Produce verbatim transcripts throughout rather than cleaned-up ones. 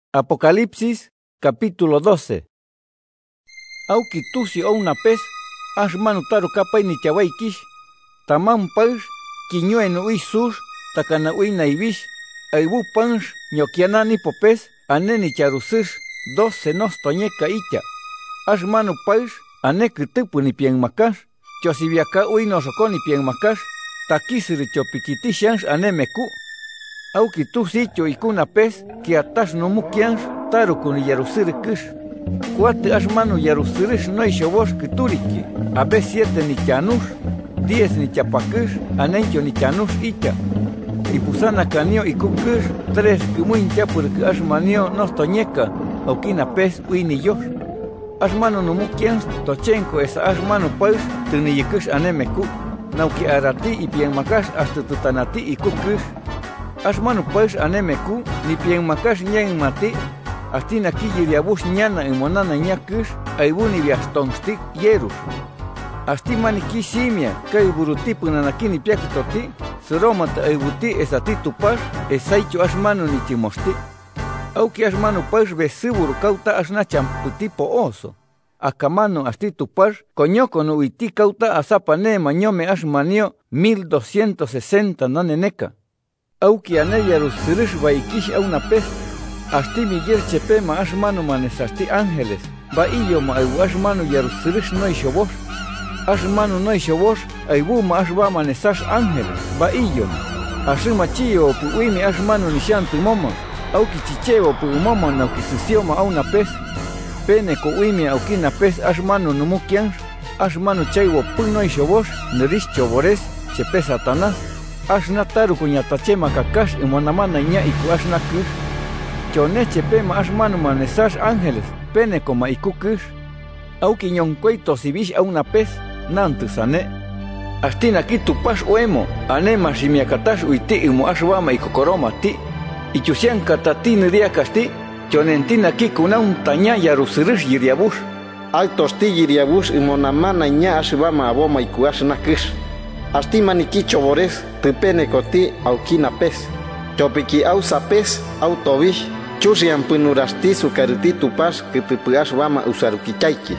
Apocalipsis capítulo doce. Auki tusi o una pez, ashmanu taru kapay ni chawaikish, tamam paish, kiñue no isur, takana ui naibish, aibu pansh, ñokianani popes, aneni charusish, doce nos toñeka icha. Ashmanu paish, ane kutupu ni pien makash, chosibiaka ui no roko ni pien makash, takisiri chopikitishansh ane meku. Auki tusi cho ikuna pez, que atash no mukiansh, taru kuni yarusiri kish. Cuate ashmanu yarusirish no ishobosh kituriki, abe siete ni chanush, diez ni chapakish, anencho ni chanush icha. Y pusana canio y kukish, tres kumuincha porque ashmanio no toñeka, aukina pez ui ni yosh. Ashmanu no mukiansh, tochenko esa ashmanu paish, tuni yikish anemeku, nauki arati y pien makash hasta tutanati y kukish. Ashmanu paish anemeku, ni pien makash nyen mati, astina ki yiriabush nyana y monana nyakish, aibuni viastonstik yerus. Astimani ki simia, kai burutipu nanakini piakitoti, seromata aibuti esati tupash, esaicho ashmanu ni chimosti. Auki ashmanu paish besiburu kauta ashna champuti po oso. Akamano asti tupash, coñoco no uiti kauta asapane mañome ashmanio mil doscientos sesenta naneneka. Auki aneyaru sirish vaikish a una pez, asti miguel chepema ashmanu manes asti ángeles, va iyoma aibu ashmanu yaru sirish no ishobosh, ashmanu no ishobosh, aibu ma ashba manesash ángeles, va iyoma, ashima chiyo pu uimi ashmanu nishantu momo, auki chichevo pu momo nauki sisioma a una pez, pene ko uimi aukina pez ashmanu numukiansh, ashmanu chaywo pu no ishobosh, nerish chobores, chepe satanás, ashna taru kuñatachema kakash y monamana ña iku ashna kish. Choneche pema ashmanu manesash ángeles, pene koma iku kish. Auki ñoncueito sibish a una pez, nantu sane. Astina ki tupash oemo, anema shimiakatash uiti imu ashwama ikokoroma ti. Ichusian katati niriakasti, chonentina ki kunaun taña yarusirish yiriabush. Altos ti yiriabush y monamana ña ashwama aboma iku ashna kish. Asti maniki chobores, tupene koti aukina pez. Chopiki ausa pez, autobish, chusrian punurasti sukariti tupas que tupuas vama usarukichaiki.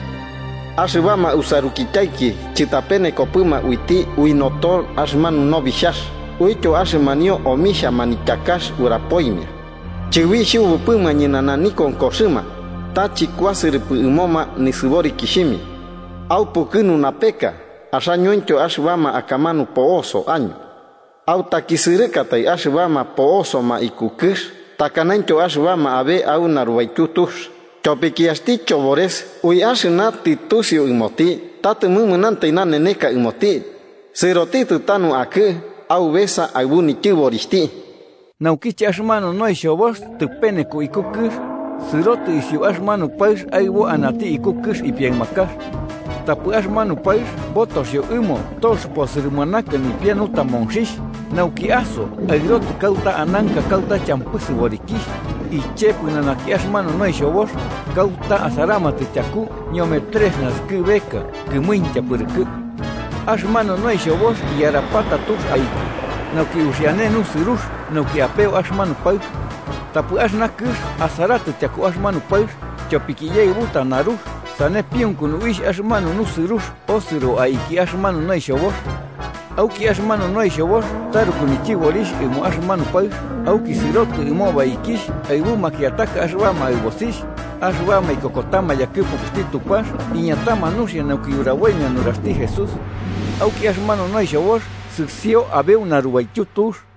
Ashvama usarukichaiki, chitapene kopuma uiti uinotor ashmanu no bishash. Uicho ashmanio omisha manikakash urapoimia. Chiwishu upuma nyinanani con kosima. Tachi kwasiripu umoma nisubori kishimi. Au pukunu napeka. Asanyuencho ashvama akamanu pooso año. Au takisirikatai ashvama pooso ma ikukish, takanancho ashvama abe au naruaitutush. Chopikiasti chobores, ui ashina titusio imoti, tatemumunan naneneka imoti. Siroti tutanu ake, au besa aibuni chiboristi. Naukichi ashmanu no ishobos, tupene ku ikukish, siroti isio ashmanu paish aibu anati ikukish y pien makash. Tapu ashmanu paish, botos yo umo, tos posirimanaka ni pianuta monshish, nauki aso, aigroti kauta ananka kauta champusi borikish, y chepu nanaki ashmanu no ishobos, kauta asarama techaku, ñome tres nas que beca, que muincha purku. Ashmanu no ishobos, y arapata tus aiku, nauki usiane nu sirush, nauki apeo ashmanu paish, tapu ashnakish, asarate chaku ashmanu paish, chopikiyei buta narush, sane pion kun uish ashmanu no sirush, osiro aiki ashmanu no ishobos. Auki ashmanu no ishobos, taru kunichi worish imu ashmanu paish, auki sirotu imo baikish, aibu makiataka ashwama aibosish, ashwama ikokotama yakipu kustitu pash, iñatama nushia nauki uraweña nurasti Jesús. Auki ashmanu no ishobos, suksio abe una rubaitutush,